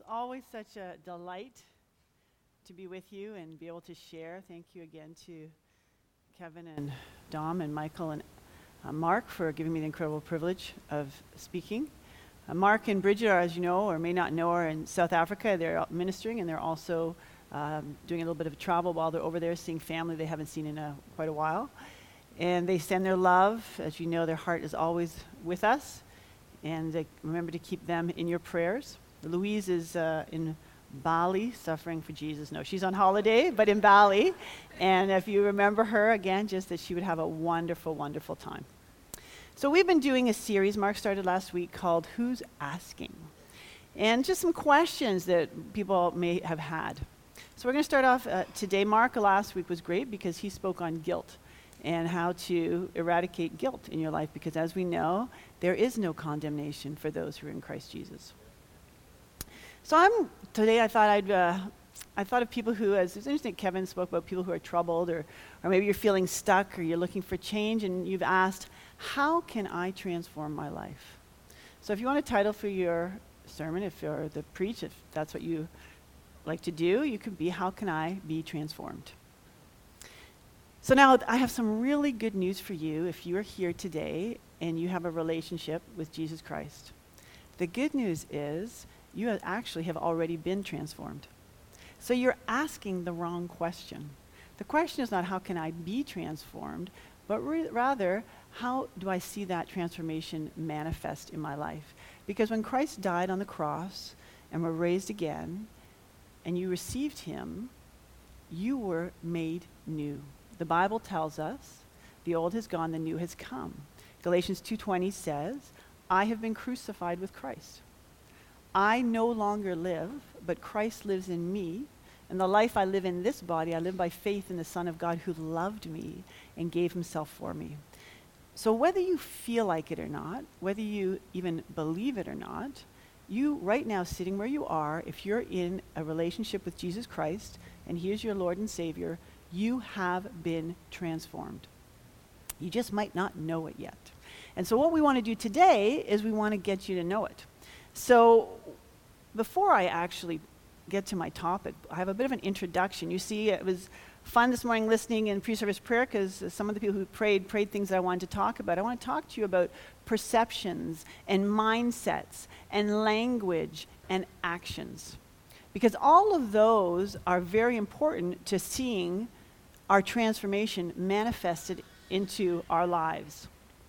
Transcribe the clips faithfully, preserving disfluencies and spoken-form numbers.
always such a delight to be with you and be able to share. Thank you again to Kevin and Dom and Michael and uh, Mark for giving me the incredible privilege of speaking. Uh, Mark and Bridget are, as you know, or may not know, are in South Africa. They're out ministering, and they're also um, doing a little bit of travel while they're over there, seeing family they haven't seen in a, quite a while. And they send their love. As you know, their heart is always with us. And uh, remember to keep them in your prayers. Louise is uh, in Bali, suffering for Jesus. No, she's on holiday, but in Bali. And if you remember her, again, just that she would have a wonderful, wonderful time. So we've been doing a series, Mark started last week, called Who's Asking? And just some questions that people may have had. So we're going to start off uh, today. Mark last week was great because he spoke on guilt and how to eradicate guilt in your life, because as we know, there is no condemnation for those who are in Christ Jesus. So I'm today. I thought I'd. Uh, I thought of people who, as it's interesting, Kevin spoke about people who are troubled, or, or maybe you're feeling stuck, or you're looking for change, and you've asked, "How can I transform my life?" So, if you want a title for your sermon, if you're the preach, if that's what you like to do, you could be, "How can I be transformed?" So now I have some really good news for you if you are here today and you have a relationship with Jesus Christ. The good news is you have actually have already been transformed. So you're asking the wrong question. The question is not how can I be transformed, but re- rather how do I see that transformation manifest in my life? Because when Christ died on the cross and were raised again, and you received him, you were made new. The Bible tells us the old has gone, the new has come. Galatians two twenty says, I have been crucified with Christ. I no longer live, but Christ lives in me. And the life I live in this body, I live by faith in the Son of God who loved me and gave himself for me. So whether you feel like it or not, whether you even believe it or not, you right now sitting where you are, if you're in a relationship with Jesus Christ and he is your Lord and Savior, you have been transformed. You just might not know it yet. And so what we want to do today is we want to get you to know it. So before I actually get to my topic, I have a bit of an introduction. You see, it was fun this morning listening in pre-service prayer because some of the people who prayed, prayed things that I wanted to talk about. I want to talk to you about perceptions and mindsets and language and actions. Because all of those are very important to seeing our transformation manifested into our lives.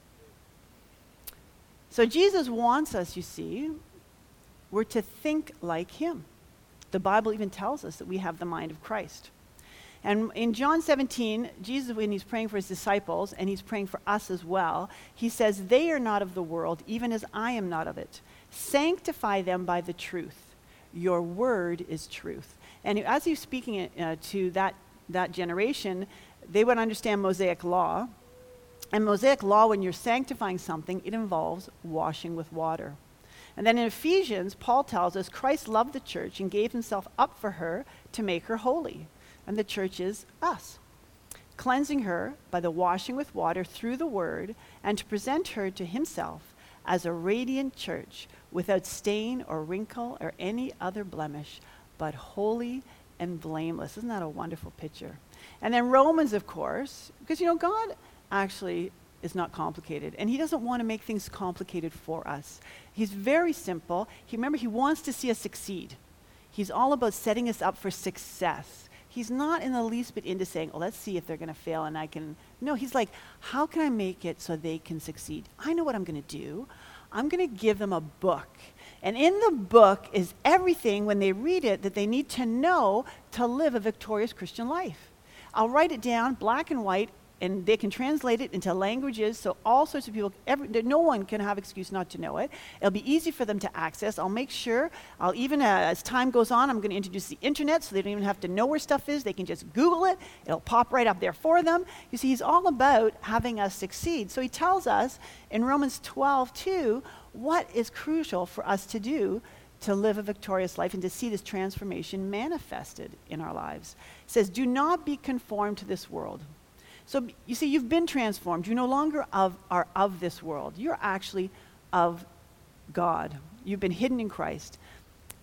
So Jesus wants us, you see, we're to think like him. The Bible even tells us that we have the mind of Christ. And in John seventeen, Jesus, when he's praying for his disciples, and he's praying for us as well, he says, they are not of the world, even as I am not of it. Sanctify them by the truth. Your word is truth. And as he's speaking uh, to that, that generation, they would understand Mosaic law. And Mosaic law, when you're sanctifying something, it involves washing with water. And then in Ephesians, Paul tells us Christ loved the church and gave himself up for her to make her holy. And the church is us, cleansing her by the washing with water through the word, and to present her to himself as a radiant church without stain or wrinkle or any other blemish, but holy and blameless. Isn't that a wonderful picture? And then Romans, of course, because, you know, God actually is not complicated, and he doesn't want to make things complicated for us. He's very simple. He, remember, he wants to see us succeed. He's all about setting us up for success. He's not in the least bit into saying, oh, let's see if they're going to fail and I can. No, he's like, how can I make it so they can succeed? I know what I'm going to do. I'm going to give them a book. And in the book is everything, when they read it, that they need to know to live a victorious Christian life. I'll write it down, black and white, and they can translate it into languages, so all sorts of people, every, no one can have excuse not to know it. It'll be easy for them to access. I'll make sure, I'll even, uh, as time goes on, I'm going to introduce the internet so they don't even have to know where stuff is. They can just Google it. It'll pop right up there for them. You see, he's all about having us succeed. So he tells us in Romans twelve two what is crucial for us to do to live a victorious life and to see this transformation manifested in our lives. It says, do not be conformed to this world. So you see, you've been transformed. You're no longer of, are of this world. You're actually of God. You've been hidden in Christ.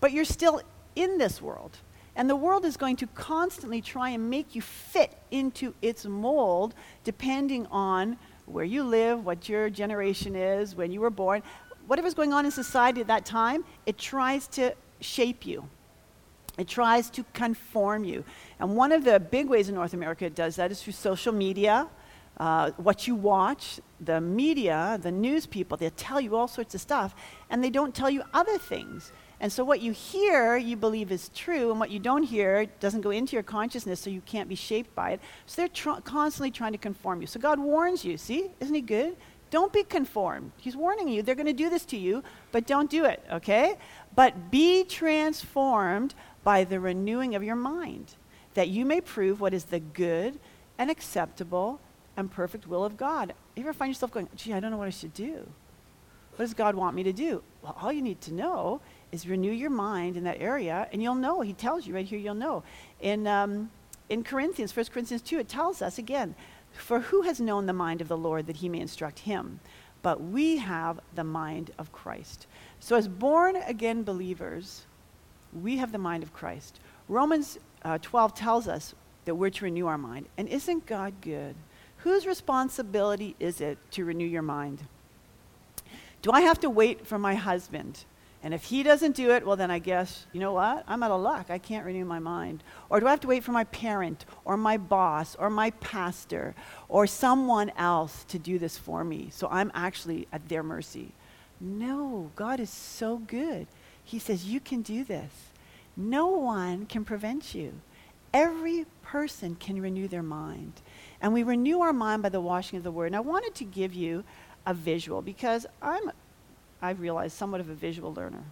but you're still in this world. And the world is going to constantly try and make you fit into its mold, depending on where you live, what your generation is, when you were born. Whatever's going on in society at that time, it tries to shape you. It tries to conform you. And one of the big ways in North America it does that is through social media. Uh, what you watch, the media, the news people, they'll tell you all sorts of stuff, and they don't tell you other things. And so what you hear, you believe is true, and what you don't hear doesn't go into your consciousness, so you can't be shaped by it. So they're tr- constantly trying to conform you. So God warns you, see? Isn't he good? Don't be conformed. He's warning you. They're going to do this to you, but don't do it, okay? But be transformed by the renewing of your mind, that you may prove what is the good and acceptable and perfect will of God. You ever find yourself going, gee, I don't know what I should do? What does God want me to do? Well, all you need to know is renew your mind in that area, and you'll know. He tells you right here, you'll know. In, um, in Corinthians, First Corinthians two, it tells us again, for who has known the mind of the Lord that he may instruct him? But we have the mind of Christ. So as born-again believers, we have the mind of Christ. Romans uh, twelve tells us that we're to renew our mind. And isn't God good? Whose responsibility is it to renew your mind? Do I have to wait for my husband? And if he doesn't do it, well, then I guess, you know what? I'm out of luck. I can't renew my mind. Or do I have to wait for my parent or my boss or my pastor or someone else to do this for me? So I'm actually at their mercy. No, God is so good. He says, you can do this. No one can prevent you. Every person can renew their mind. And we renew our mind by the washing of the word. And I wanted to give you a visual because I'm I've realized somewhat of a visual learner.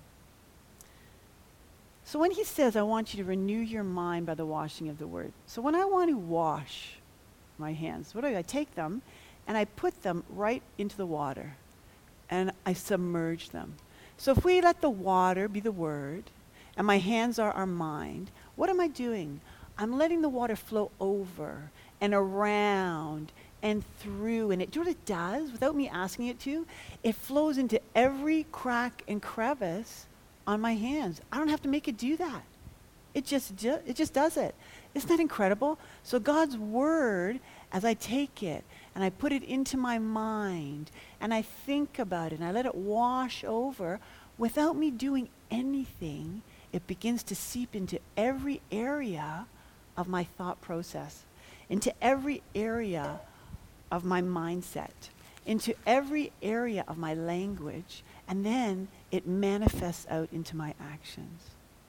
So when he says, I want you to renew your mind by the washing of the word. So when I want to wash my hands, what do I do? I take them and I put them right into the water and I submerge them. So if we let the water be the word and my hands are our mind, what am I doing? I'm letting the water flow over and around and through, and it, do you know what it does without me asking it to? It flows into every crack and crevice on my hands. I don't have to make it do that. It just do, it just does it. Isn't that incredible? So God's word, as I take it and I put it into my mind and I think about it and I let it wash over, without me doing anything, it begins to seep into every area of my thought process, into every area of my mindset, into every area of my language, and then it manifests out into my actions.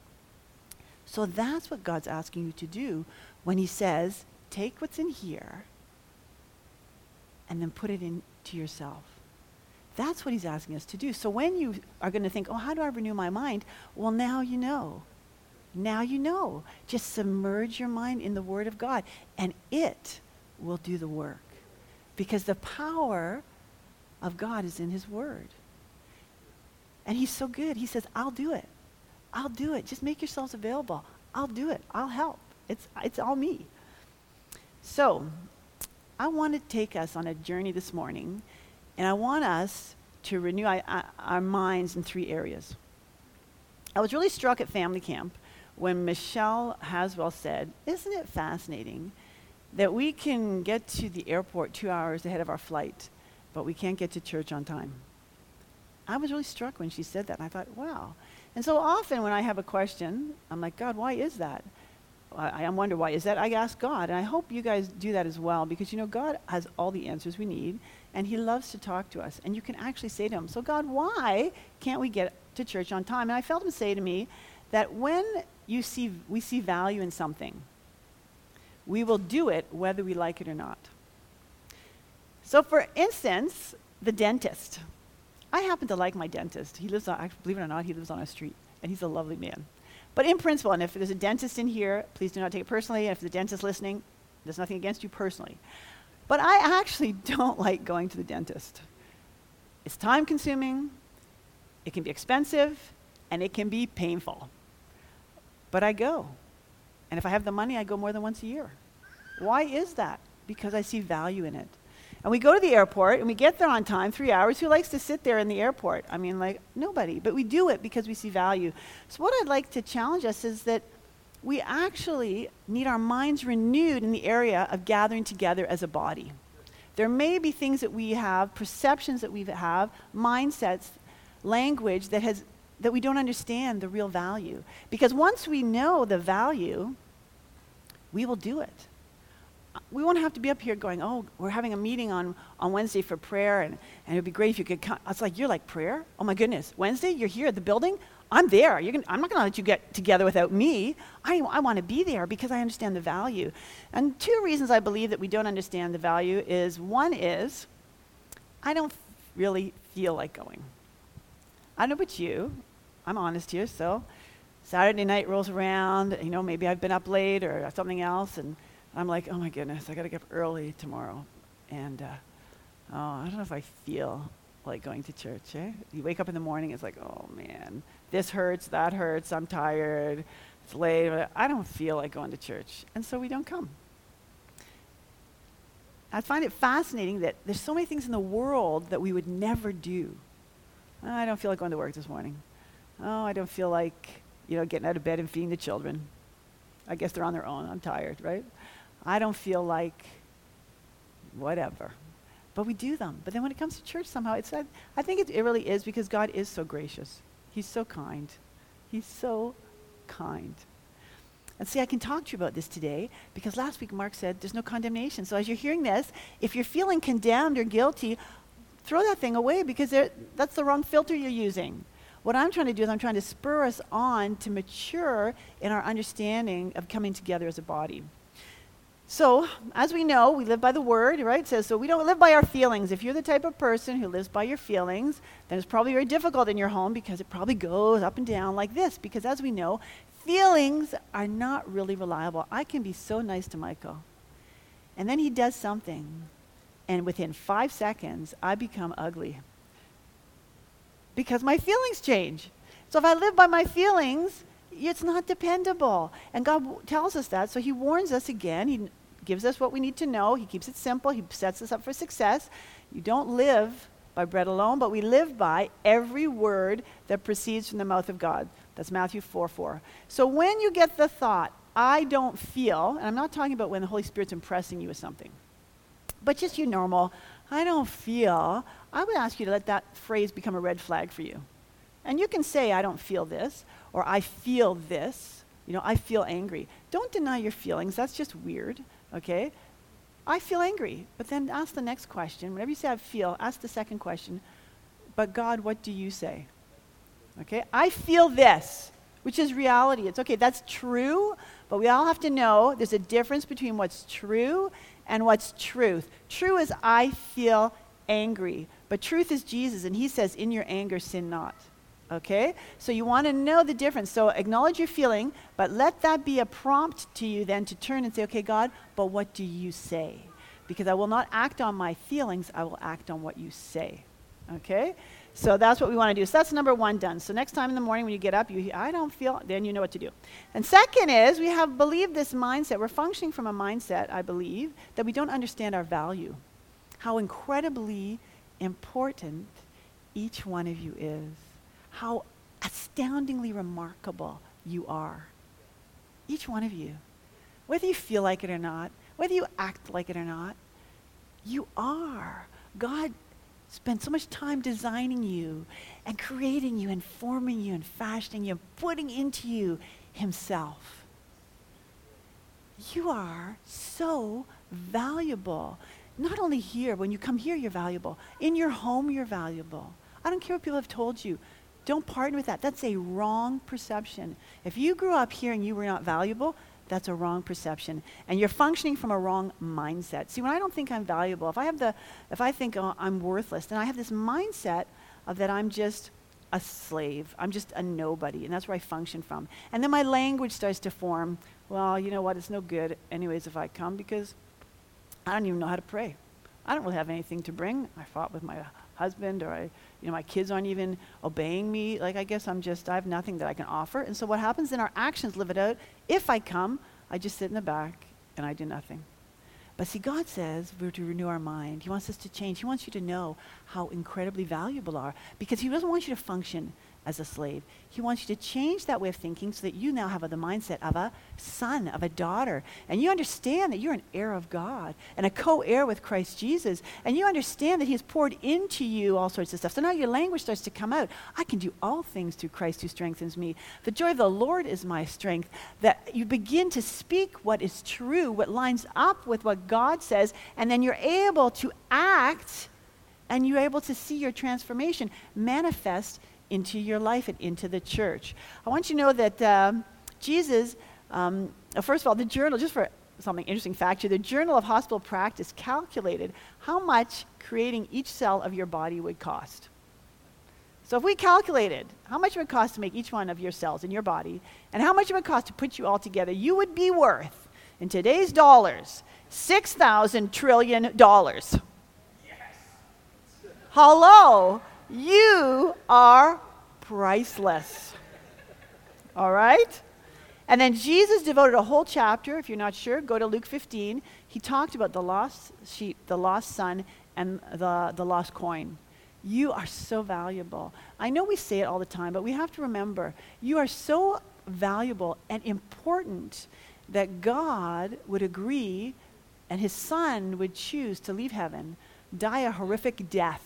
So that's what God's asking you to do when he says, take what's in here and then put it into yourself. That's what he's asking us to do. So when you are going to think, oh, how do I renew my mind? Well, now you know. Now you know. Just submerge your mind in the Word of God, and it will do the work. Because the power of God is in his word. And he's so good. He says, I'll do it. I'll do it. Just make yourselves available. I'll do it. I'll help. It's, it's all me. So I want to take us on a journey this morning, and I want us to renew I, I, our minds in three areas. I was really struck at family camp when Michelle Haswell said, isn't it fascinating that we can get to the airport two hours ahead of our flight, but we can't get to church on time? I was really struck when she said that, and I thought, wow. And so often when I have a question, I'm like, God, why is that? I, I wonder why is that? I ask God, and I hope you guys do that as well, because you know God has all the answers we need, and he loves to talk to us. And you can actually say to him, so God, why can't we get to church on time? And I felt him say to me that when you see we see value in something, we will do it whether we like it or not. So for instance, the dentist. I happen to like my dentist. He lives on, believe it or not, he lives on our street, and he's a lovely man. But in principle, and if there's a dentist in here, please do not take it personally. And if there's a dentist listening, there's nothing against you personally. But I actually don't like going to the dentist. It's time consuming, it can be expensive, and it can be painful. But I go. And if I have the money, I go more than once a year. Why is that? Because I see value in it. And we go to the airport and we get there on time, three hours. Who likes to sit there in the airport? I mean, like, nobody. But we do it because we see value. So what I'd like to challenge us is that we actually need our minds renewed in the area of gathering together as a body. There may be things that we have, perceptions that we have, mindsets, language that has that we don't understand the real value. Because once we know the value, we will do it. We won't have to be up here going, oh, we're having a meeting on, on Wednesday for prayer, and, and it would be great if you could come. It's like, you're like, prayer? Oh my goodness, Wednesday, you're here at the building? I'm there. You're gonna, I'm not going to let you get together without me. I, I want to be there because I understand the value. And two reasons I believe that we don't understand the value is, one is, I don't really feel like going. I don't know about you. I'm honest here, so Saturday night rolls around, you know, maybe I've been up late or something else, and I'm like, oh my goodness, I got to get up early tomorrow. And, uh, oh, I don't know if I feel like going to church, eh? You wake up in the morning, it's like, oh man, this hurts, that hurts, I'm tired, it's late, I don't feel like going to church. And so we don't come. I find it fascinating that there's so many things in the world that we would never do. Oh, I don't feel like going to work this morning. Oh, I don't feel like, you know, getting out of bed and feeding the children. I guess they're on their own. I'm tired, right? I don't feel like whatever. But we do them. But then when it comes to church, somehow, it's, I, I think it, it really is because God is so gracious. He's so kind. He's so kind. And see, I can talk to you about this today because last week Mark said there's no condemnation. So as you're hearing this, if you're feeling condemned or guilty, throw that thing away because that's the wrong filter you're using. What I'm trying to do is I'm trying to spur us on to mature in our understanding of coming together as a body. So, as we know, we live by the word, right? It says, so we don't live by our feelings. If you're the type of person who lives by your feelings, then it's probably very difficult in your home because it probably goes up and down like this. Because as we know, feelings are not really reliable. I can be so nice to Michael. And then he does something. And within five seconds, I become ugly. Because my feelings change. So if I live by my feelings, it's not dependable. And God w- tells us that, so he warns us again. He n- gives us what we need to know. He keeps it simple. He sets us up for success. You don't live by bread alone, but we live by every word that proceeds from the mouth of God. That's Matthew four four. So when you get the thought, I don't feel, and I'm not talking about when the Holy Spirit's impressing you with something, but just your normal, I don't feel, I would ask you to let that phrase become a red flag for you. And you can say, I don't feel this, or I feel this. You know, I feel angry. Don't deny your feelings. That's just weird, okay? I feel angry. But then ask the next question. Whenever you say I feel, ask the second question. But God, what do you say? Okay? I feel this, which is reality. It's okay, that's true, but we all have to know there's a difference between what's true and what's truth. True is I feel angry, but truth is Jesus, and he says, in your anger, sin not. Okay? So you want to know the difference. So acknowledge your feeling, but let that be a prompt to you then to turn and say, okay, God, but what do you say? Because I will not act on my feelings, I will act on what you say. Okay? So that's what we want to do. So that's number one done. So next time in the morning when you get up, you I don't feel, then you know what to do. And second is, we have believed this mindset. We're functioning from a mindset, I believe, that we don't understand our value. How incredibly important each one of you is. How astoundingly remarkable you are. Each one of you. Whether you feel like it or not, whether you act like it or not, you are. God spent so much time designing you and creating you and forming you and fashioning you and putting into you himself. You are so valuable. Not only here, when you come here, you're valuable. In your home, you're valuable. I don't care what people have told you. Don't partner with that. That's a wrong perception. If you grew up here and you were not valuable, that's a wrong perception. And you're functioning from a wrong mindset. See, when I don't think I'm valuable, if I have the, if I think oh, I'm worthless, then I have this mindset of that I'm just a slave. I'm just a nobody. And that's where I function from. And then my language starts to form. Well, you know what? It's no good anyways if I come because I don't even know how to pray. I don't really have anything to bring. I fought with my husband, or I, you know, my kids aren't even obeying me. Like, I guess I'm just, I have nothing that I can offer. And so what happens, then our actions live it out. If I come, I just sit in the back and I do nothing. But see, God says we're to renew our mind. He wants us to change. He wants you to know how incredibly valuable you are, because he doesn't want you to function as a slave. He wants you to change that way of thinking so that you now have the mindset of a son, of a daughter. And you understand that you're an heir of God and a co-heir with Christ Jesus. And you understand that he has poured into you all sorts of stuff. So now your language starts to come out. I can do all things through Christ who strengthens me. The joy of the Lord is my strength. That you begin to speak what is true, what lines up with what God says, and then you're able to act, and you're able to see your transformation manifest into your life and into the church. I want you to know that um, Jesus, um, uh, first of all, the journal, just for something interesting fact here, the Journal of Hospital Practice calculated how much creating each cell of your body would cost. So if we calculated how much it would cost to make each one of your cells in your body and how much it would cost to put you all together, you would be worth, in today's dollars, six thousand trillion dollars. Yes. Hello. You are priceless. All right? And then Jesus devoted a whole chapter, if you're not sure, go to Luke fifteen. He talked about the lost sheep, the lost son, and the, the lost coin. You are so valuable. I know we say it all the time, but we have to remember, you are so valuable and important that God would agree and his son would choose to leave heaven, die a horrific death,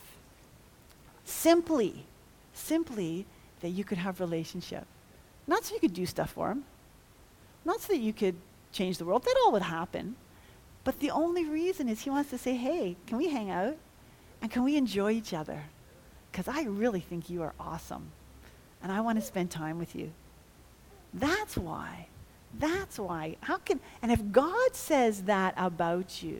Simply, simply that you could have relationship. Not so you could do stuff for him. Not so that you could change the world. That all would happen. But the only reason is he wants to say, hey, can we hang out? And can we enjoy each other? Because I really think you are awesome. And I want to spend time with you. That's why. That's why. How can, and if God says that about you,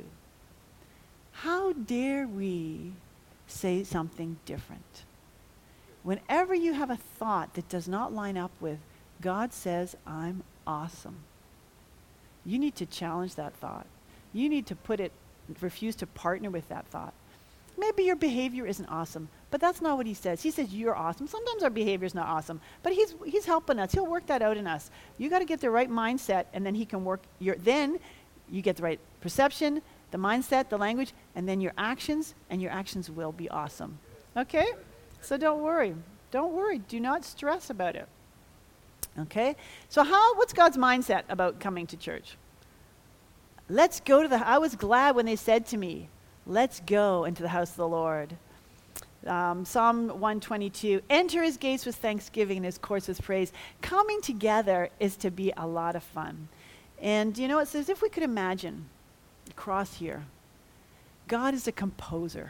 how dare we say something different? Whenever you have a thought that does not line up with God says, I'm awesome, you need to challenge that thought. You need to put it, refuse to partner with that thought. Maybe your behavior isn't awesome, but that's not what he says. He says you're awesome. Sometimes our behavior is not awesome, but he's he's helping us. He'll work that out in us. You got to get the right mindset, and then he can work your, then you get the right perception, the mindset, the language, and then your actions, and your actions will be awesome. Okay? So don't worry. Don't worry. Do not stress about it. Okay? So how, what's God's mindset about coming to church? Let's go to the, I was glad when they said to me, let's go into the house of the Lord. Um, Psalm one twenty-two, enter his gates with thanksgiving and his courts with praise. Coming together is to be a lot of fun. And you know, it's as if we could imagine across here, God is a composer.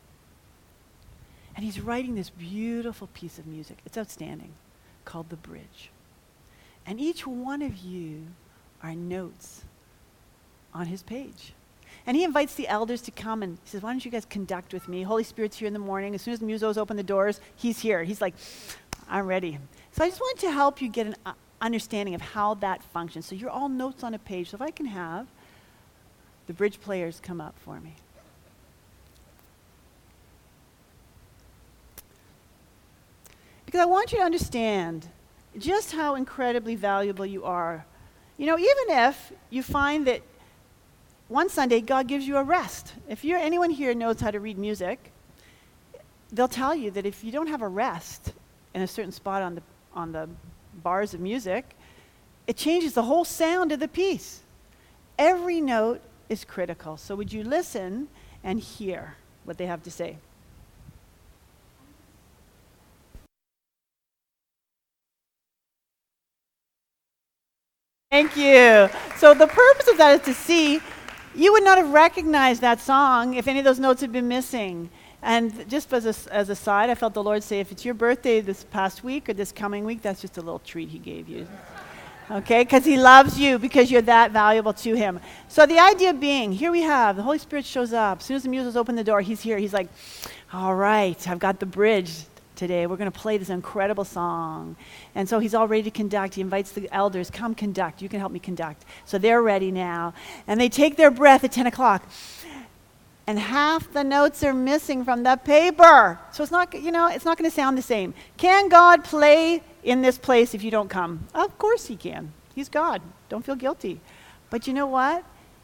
And he's writing this beautiful piece of music. It's outstanding, called The Bridge. And each one of you are notes on his page. And he invites the elders to come, and he says, why don't you guys conduct with me? Holy Spirit's here in the morning. As soon as the musos open the doors, he's here. He's like, I'm ready. So I just wanted to help you get an uh, understanding of how that functions. So you're all notes on a page. So if I can have the bridge players come up for me. Because I want you to understand just how incredibly valuable you are. You know, even if you find that one Sunday God gives you a rest. If you're anyone here knows how to read music, they'll tell you that if you don't have a rest in a certain spot on the on the bars of music, it changes the whole sound of the piece. Every note is critical. So would you listen and hear what they have to say? Thank you. So the purpose of that is to see, you would not have recognized that song if any of those notes had been missing. And just as a, as a side, I felt the Lord say, if it's your birthday this past week or this coming week, that's just a little treat he gave you. Okay? Because he loves you, because you're that valuable to him. So the idea being, here we have, the Holy Spirit shows up. As soon as the musos open the door, he's here. He's like, all right, I've got the bridge today. We're going to play this incredible song. And so he's all ready to conduct. He invites the elders, come conduct. You can help me conduct. So they're ready now. And they take their breath at ten o'clock. And half the notes are missing from the paper. So it's not, you know, it's not going to sound the same. Can God play in this place if you don't come? Of course he can. He's God. Don't feel guilty. But you know what?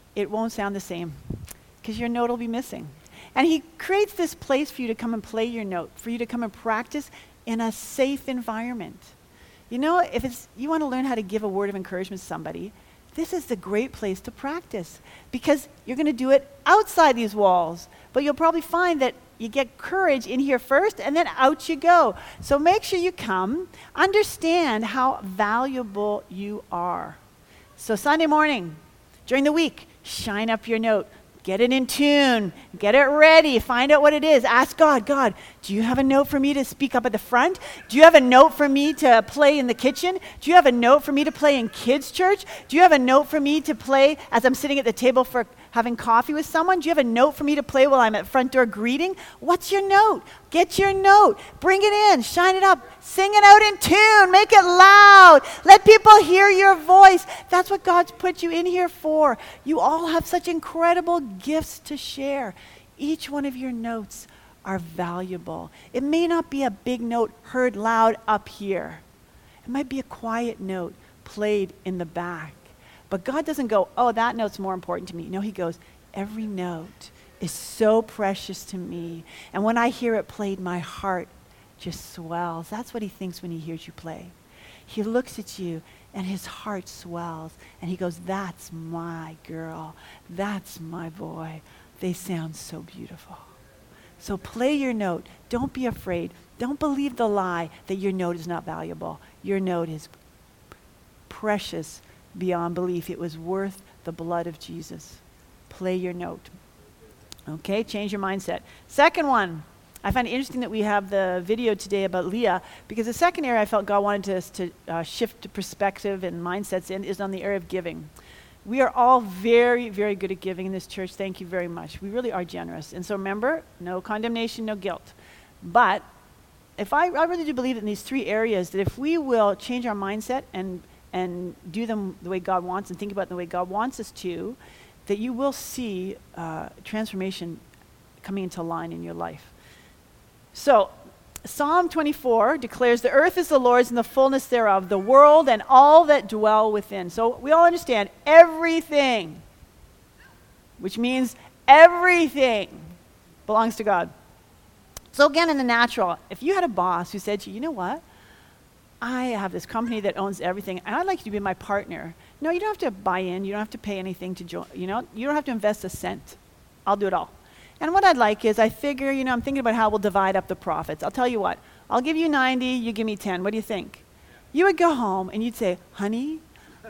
it won't sound the same because your note will be missing. And he creates this place for you to come and play your note, for you to come and practice in a safe environment. You know, if it's you want to learn how to give a word of encouragement to somebody, this is the great place to practice because you're going to do it outside these walls. But you'll probably find that you get courage in here first and then out you go. So make sure you come. Understand how valuable you are. So Sunday morning, during the week, shine up your note. Get it in tune. Get it ready. Find out what it is. Ask God, God, do you have a note for me to speak up at the front? Do you have a note for me to play in the kitchen? Do you have a note for me to play in kids' church? Do you have a note for me to play as I'm sitting at the table for having coffee with someone? Do you have a note for me to play while I'm at front door greeting? What's your note? Get your note. Bring it in. Shine it up. Sing it out in tune. Make it loud. Let people hear your voice. That's what God's put you in here for. You all have such incredible gifts to share. Each one of your notes are valuable. It may not be a big note heard loud up here. It might be a quiet note played in the back. But God doesn't go, oh, that note's more important to me. No, he goes, every note is so precious to me. And when I hear it played, my heart just swells. That's what he thinks when he hears you play. He looks at you and his heart swells. And he goes, that's my girl. That's my boy. They sound so beautiful. So play your note. Don't be afraid. Don't believe the lie that your note is not valuable. Your note is precious beyond belief. It was worth the blood of Jesus. Play your note. Okay, change your mindset. Second one, I find it interesting that we have the video today about Leah, because the second area I felt God wanted us to uh, shift to perspective and mindsets in is on the area of giving. We are all very, very good at giving in this church. Thank you very much. We really are generous. And so remember, no condemnation, no guilt. But if I, I really do believe in these three areas, that if we will change our mindset and and do them the way God wants and think about them the way God wants us to, that you will see uh, transformation coming into line in your life. So Psalm twenty-four declares, the earth is the Lord's and the fullness thereof, the world and all that dwell within. So we all understand everything, which means everything belongs to God. So again, in the natural, if you had a boss who said to you, you know what? I have this company that owns everything, and I'd like you to be my partner. No, you don't have to buy in. You don't have to pay anything to join. You know, you don't have to invest a cent. I'll do it all. And what I'd like is, I figure, you know, I'm thinking about how we'll divide up the profits. I'll tell you what. I'll give you ninety. You give me ten. What do you think? You would go home and you'd say, honey,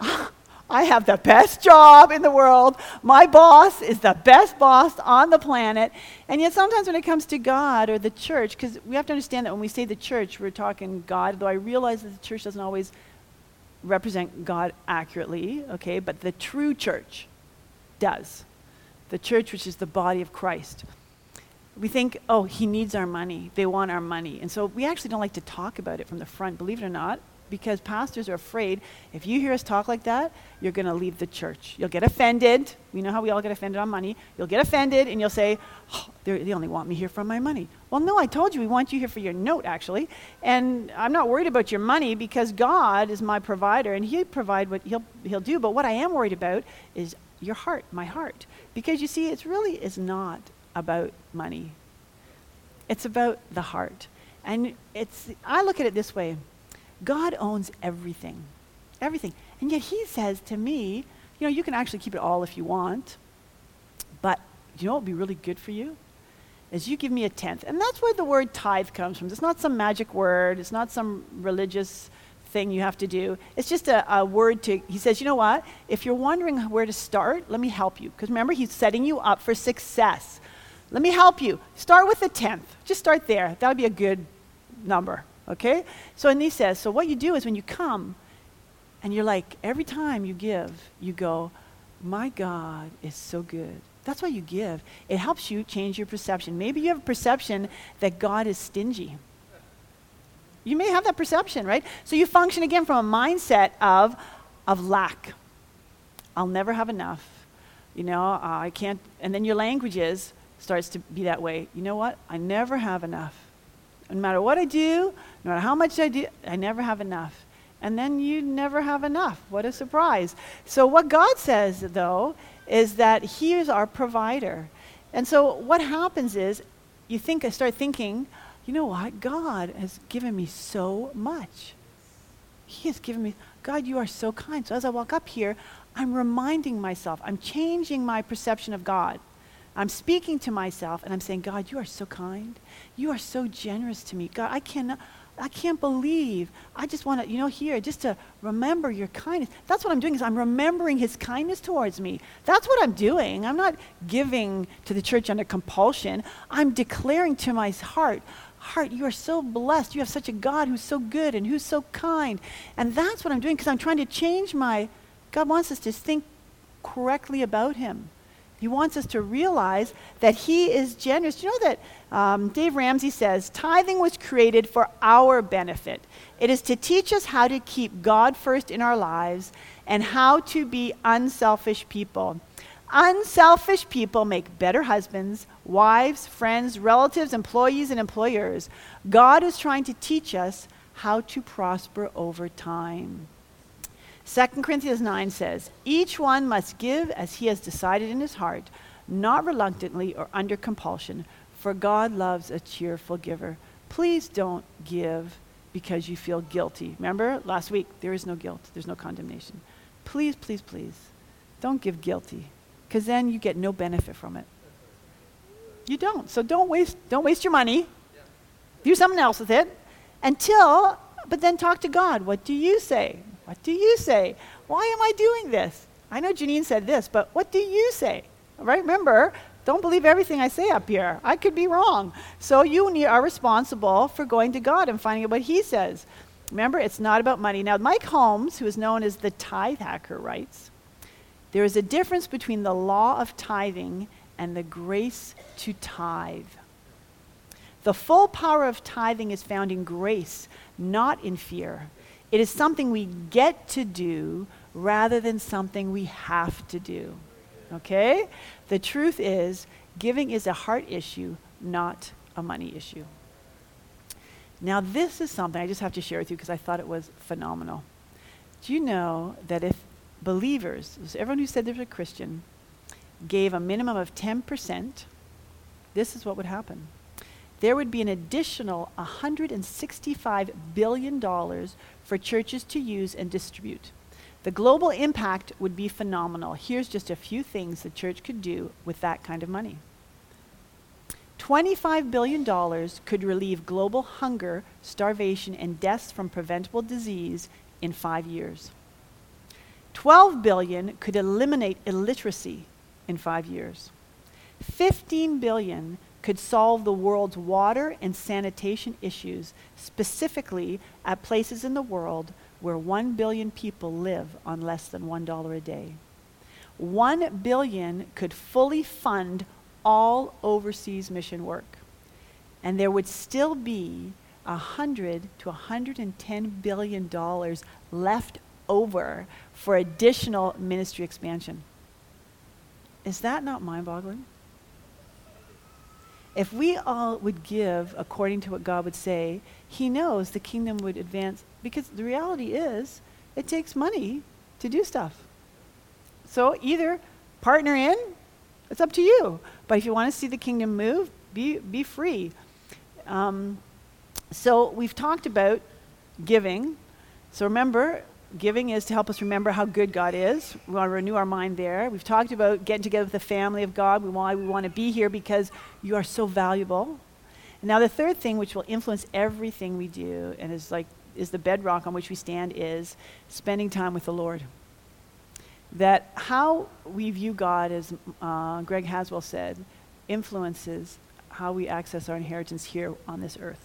I have the best job in the world. My boss is the best boss on the planet. And yet sometimes when it comes to God or the church, because we have to understand that when we say the church, we're talking God, though I realize that the church doesn't always represent God accurately, okay, but the true church does. The church, which is the body of Christ. We think, oh, he needs our money. They want our money. And so we actually don't like to talk about it from the front, believe it or not, because pastors are afraid if you hear us talk like that, you're going to leave the church. You'll get offended. We know how we all get offended on money. You'll get offended and you'll say, oh, they only want me here for my money. Well, no, I told you we want you here for your note, actually. And I'm not worried about your money because God is my provider and he'll provide what he'll, he'll do. But what I am worried about is your heart, my heart. Because you see, it's really is not about money. It's about the heart. And it's I look at it this way. God owns everything, everything. And yet he says to me, you know, you can actually keep it all if you want, but you know what would be really good for you? Is you give me a tenth. And that's where the word tithe comes from. It's not some magic word. It's not some religious thing you have to do. It's just a, a word to, he says, you know what? If you're wondering where to start, let me help you. Because remember, he's setting you up for success. Let me help you. Start with a tenth. Just start there. That would be a good number. Okay? So, and he says, so what you do is when you come, and you're like, every time you give, you go, my God is so good. That's why you give. It helps you change your perception. Maybe you have a perception that God is stingy. You may have that perception, right? So you function again from a mindset of, of lack. I'll never have enough. You know, uh, I can't, and then your language is, starts to be that way. You know what? I never have enough. No matter what I do, no matter how much I do, I never have enough. And then you never have enough. What a surprise. So what God says, though, is that he is our provider. And so what happens is, you think, I start thinking, you know what? God has given me so much. He has given me, God, you are so kind. So as I walk up here, I'm reminding myself, I'm changing my perception of God. I'm speaking to myself and I'm saying, God, you are so kind. You are so generous to me. God, I cannot, I can't believe. I just want to, you know, here, just to remember your kindness. That's what I'm doing, is I'm remembering his kindness towards me. That's what I'm doing. I'm not giving to the church under compulsion. I'm declaring to my heart, heart, you are so blessed. You have such a God who's so good and who's so kind. And that's what I'm doing, because I'm trying to change my, God wants us to think correctly about him. He wants us to realize that he is generous. You know that um, Dave Ramsey says, tithing was created for our benefit. It is to teach us how to keep God first in our lives and how to be unselfish people. Unselfish people make better husbands, wives, friends, relatives, employees, and employers. God is trying to teach us how to prosper over time. Second Corinthians nine says, each one must give as he has decided in his heart, not reluctantly or under compulsion, for God loves a cheerful giver. Please don't give because you feel guilty. Remember last week, there is no guilt, there's no condemnation. Please, please, please, don't give guilty, because then you get no benefit from it. You don't. So don't waste, don't waste your money. Do something else with it until, but then talk to God. What do you say? What do you say? Why am I doing this? I know Janine said this, but what do you say? All right, remember, don't believe everything I say up here. I could be wrong. So you are responsible for going to God and finding out what he says. Remember, it's not about money. Now, Mike Holmes, who is known as the tithe hacker, writes, there is a difference between the law of tithing and the grace to tithe. The full power of tithing is found in grace, not in fear. It is something we get to do rather than something we have to do. Okay? The truth is, giving is a heart issue, not a money issue. Now, this is something I just have to share with you because I thought it was phenomenal. Do you know that if believers, so everyone who said they were a Christian, gave a minimum of ten percent, this is what would happen. There would be an additional one hundred sixty-five billion dollars for churches to use and distribute. The global impact would be phenomenal. Here's just a few things the church could do with that kind of money. twenty-five billion dollars could relieve global hunger, starvation, and deaths from preventable disease in five years. twelve billion dollars could eliminate illiteracy in five years. fifteen billion dollars could solve the world's water and sanitation issues, specifically at places in the world where one billion people live on less than one dollar a day. one billion dollars could fully fund all overseas mission work. And there would still be one hundred to one hundred ten billion dollars left over for additional ministry expansion. Is that not mind-boggling? If we all would give according to what God would say, he knows the kingdom would advance, because the reality is it takes money to do stuff. So either partner in, it's up to you. But if you want to see the kingdom move, be, be free. Um, so we've talked about giving. So remember, giving is to help us remember how good God is. We want to renew our mind there. We've talked about getting together with the family of God. We want, we want to be here because you are so valuable. And now the third thing, which will influence everything we do and is like is the bedrock on which we stand, is spending time with the Lord. That how we view God, as uh, Greg Haswell said, influences how we access our inheritance here on this earth.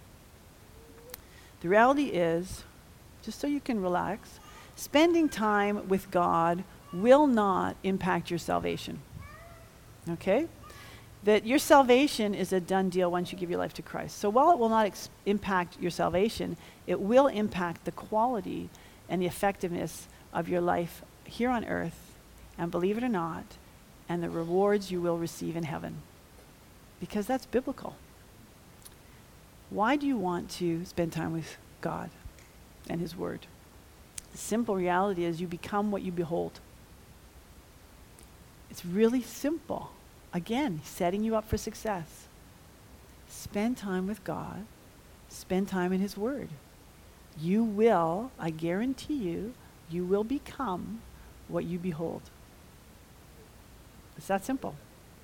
The reality is, just so you can relax, spending time with God will not impact your salvation. Okay? That your salvation is a done deal once you give your life to Christ. So while it will not ex- impact your salvation, it will impact the quality and the effectiveness of your life here on earth, and believe it or not, and the rewards you will receive in heaven. Because that's biblical. Why do you want to spend time with God and his word? The simple reality is you become what you behold. It's really simple. Again, setting you up for success. Spend time with God. Spend time in his word. You will, I guarantee you, you will become what you behold. It's that simple.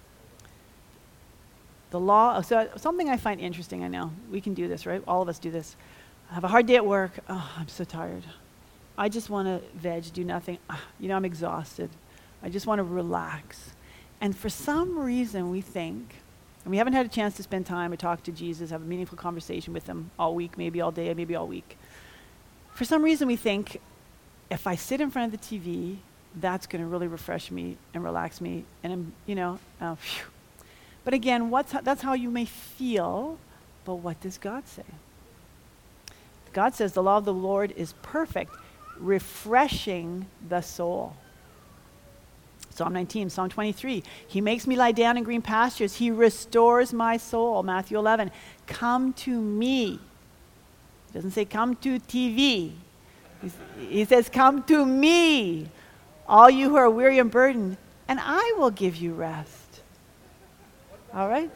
The law, so something I find interesting, I know, we can do this, right? All of us do this. I have a hard day at work. Oh, I'm so tired. I just want to veg, do nothing. Ah, you know, I'm exhausted. I just want to relax. And for some reason we think, and we haven't had a chance to spend time or talk to Jesus, have a meaningful conversation with him all week, maybe all day, maybe all week. For some reason we think, if I sit in front of the T V, that's going to really refresh me and relax me. And, I'm, you know, uh, phew. But again, what's ho- that's how you may feel, but what does God say? God says the law of the Lord is perfect, refreshing the soul. Psalm nineteen, Psalm twenty-three, he makes me lie down in green pastures. He restores my soul. Matthew eleven, come to me. He doesn't say come to T V. He's, he says come to me, all you who are weary and burdened, and I will give you rest. All right?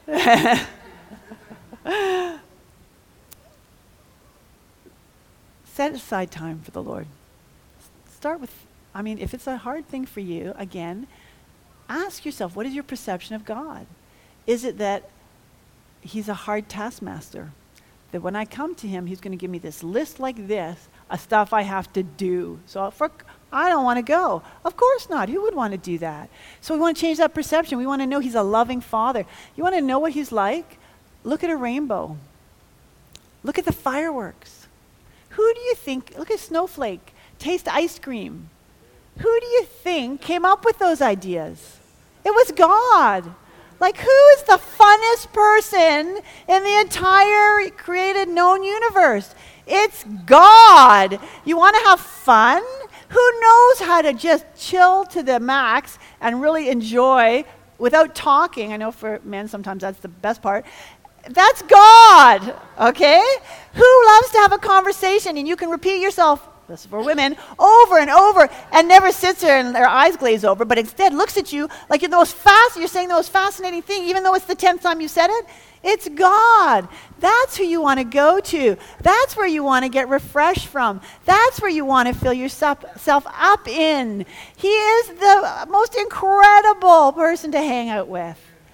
Set aside time for the Lord. Start with, I mean, if it's a hard thing for you, again, ask yourself, what is your perception of God? Is it that he's a hard taskmaster? That when I come to him, he's going to give me this list like this of stuff I have to do. So for, I don't want to go. Of course not. Who would want to do that? So we want to change that perception. We want to know he's a loving father. You want to know what he's like? Look at a rainbow. Look at the fireworks. Who do you think, look at Snowflake, taste ice cream. Who do you think came up with those ideas? It was God. Like, who is the funnest person in the entire created known universe? It's God. You want to have fun? Who knows how to just chill to the max and really enjoy without talking? I know for men sometimes that's the best part. That's God, okay? Who loves to have a conversation and you can repeat yourself, this is for women, over and over, and never sits there and their eyes glaze over, but instead looks at you like you're the most fast, you're saying the most fascinating thing, even though it's the tenth time you said it. It's God. That's who you want to go to. That's where you want to get refreshed from. That's where you want to fill yourself up in. He is the most incredible person to hang out with.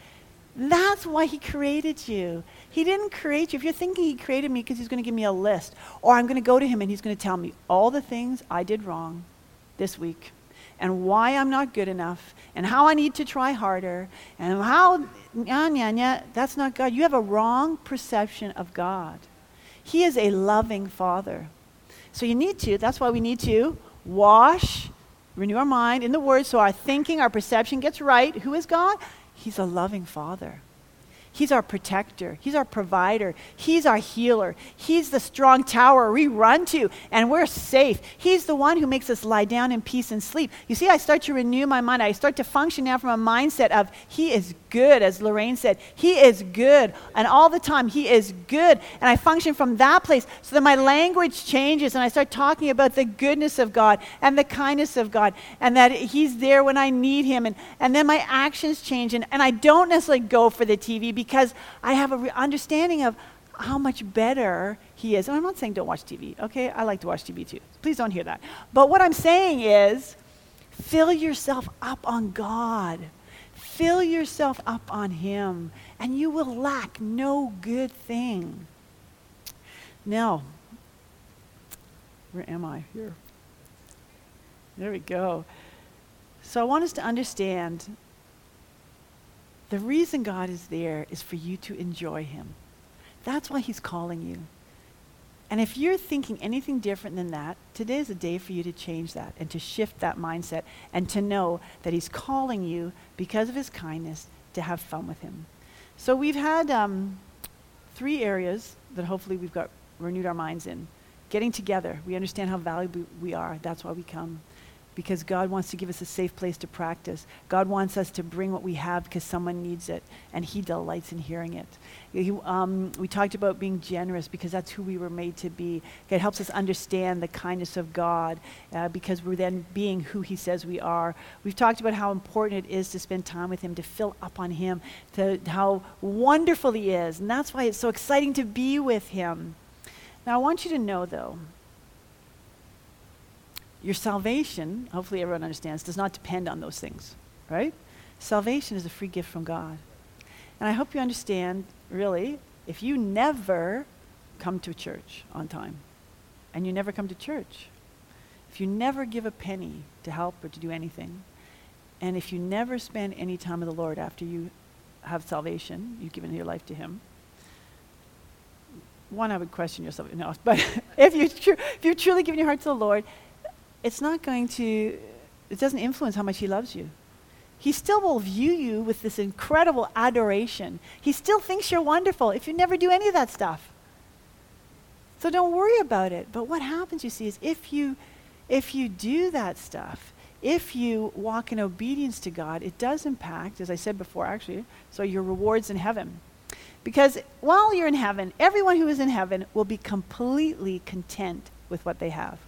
That's why he created you. He didn't create you. If you're thinking he created me because he's going to give me a list, or I'm going to go to him and he's going to tell me all the things I did wrong this week, and why I'm not good enough, and how I need to try harder, and how, nya, nya, nya, that's not God. You have a wrong perception of God. He is a loving father. So you need to, that's why we need to wash, renew our mind in the word so our thinking, our perception gets right. Who is God? He's a loving father. He's our protector. He's our provider. He's our healer. He's the strong tower we run to, and we're safe. He's the one who makes us lie down in peace and sleep. You see, I start to renew my mind. I start to function now from a mindset of he is good, as Lorraine said. He is good, and all the time he is good, and I function from that place so that my language changes, and I start talking about the goodness of God and the kindness of God, and that he's there when I need him, and, and then my actions change, and, and I don't necessarily go for the T V because I have an re- understanding of how much better he is. And I'm not saying don't watch T V, okay? I like to watch T V too. Please don't hear that. But what I'm saying is fill yourself up on God. Fill yourself up on him, and you will lack no good thing. Now, where am I? Here. There we go. So I want us to understand the reason God is there is for you to enjoy him. That's why he's calling you. And if you're thinking anything different than that, today is a day for you to change that and to shift that mindset and to know that he's calling you because of his kindness to have fun with him. So we've had um, three areas that hopefully we've got renewed our minds in. Getting together. We understand how valuable we are. That's why we come. because God wants to give us a safe place to practice. God wants us to bring what we have because someone needs it, and he delights in hearing it. He, um, we talked about being generous because that's who we were made to be. It helps us understand the kindness of God uh, because we're then being who he says we are. We've talked about how important it is to spend time with him, to fill up on him, to how wonderful he is, and that's why it's so exciting to be with him. Now I want you to know though, your salvation, hopefully everyone understands, does not depend on those things, right? Salvation is a free gift from God. And I hope you understand, really, if you never come to church on time, and you never come to church, if you never give a penny to help or to do anything, and if you never spend any time with the Lord after you have salvation, you've given your life to him, one, I would question yourself, no, but if, you tru- if you've truly given your heart to the Lord, it's not going to, it doesn't influence how much he loves you. He still will view you with this incredible adoration. He still thinks you're wonderful if you never do any of that stuff. So don't worry about it. But what happens, you see, is if you, if you do that stuff, if you walk in obedience to God, it does impact, as I said before actually, so your rewards in heaven. Because while you're in heaven, everyone who is in heaven will be completely content with what they have.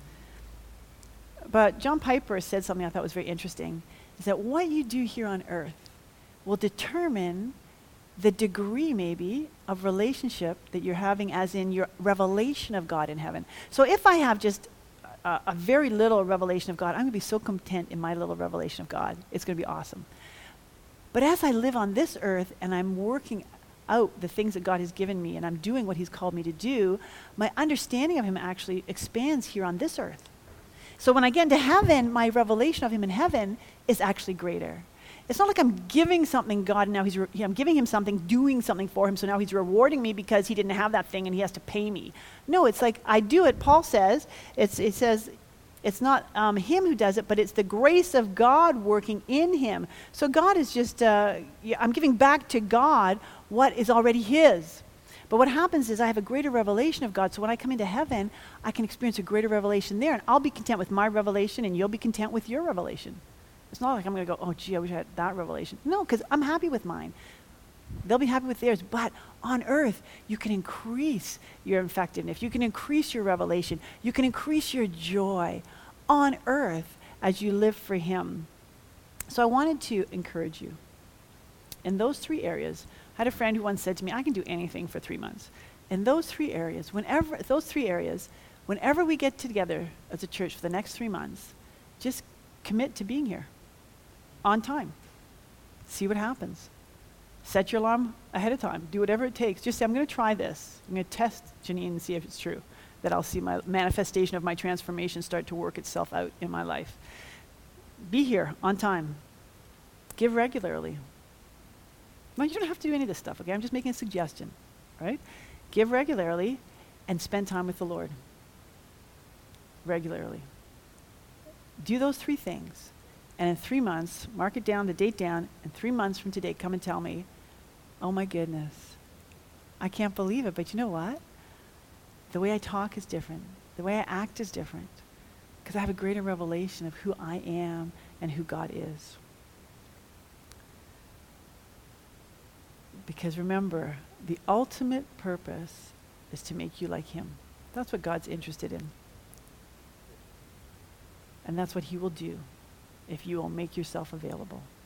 But John Piper said something I thought was very interesting, is that what you do here on earth will determine the degree maybe of relationship that you're having, as in your revelation of God in heaven. So if I have just a, a very little revelation of God, I'm going to be so content in my little revelation of God. It's going to be awesome. But as I live on this earth and I'm working out the things that God has given me and I'm doing what he's called me to do, my understanding of him actually expands here on this earth. So when I get into heaven, my revelation of him in heaven is actually greater. It's not like I'm giving something God and now he's re- I'm giving him something, doing something for him, so now he's rewarding me because he didn't have that thing and he has to pay me. No, it's like I do it. Paul says, it's, it says, it's not um, him who does it, but it's the grace of God working in him. So God is just, uh, yeah, I'm giving back to God what is already his. But what happens is I have a greater revelation of God, so when I come into heaven, I can experience a greater revelation there, and I'll be content with my revelation, and you'll be content with your revelation. It's not like I'm going to go, oh, gee, I wish I had that revelation. No, because I'm happy with mine. They'll be happy with theirs, but on earth, you can increase your effectiveness. You can increase your revelation. You can increase your joy on earth as you live for him. So I wanted to encourage you in those three areas. I had a friend who once said to me, I can do anything for three months. In those three areas, whenever, those three areas, whenever we get together as a church for the next three months, just commit to being here on time. See what happens. Set your alarm ahead of time. Do whatever it takes. Just say, I'm going to try this. I'm going to test Janine and see if it's true, that I'll see my manifestation of my transformation start to work itself out in my life. Be here on time. Give regularly. No, you don't have to do any of this stuff, okay? I'm just making a suggestion, right? Give regularly and spend time with the Lord. Regularly. Do those three things. And in three months, mark it down, the date down, and three months from today, come and tell me, oh my goodness, I can't believe it, but you know what? The way I talk is different. The way I act is different. Because I have a greater revelation of who I am and who God is. Because remember, the ultimate purpose is to make you like him. That's what God's interested in. And that's what he will do if you will make yourself available.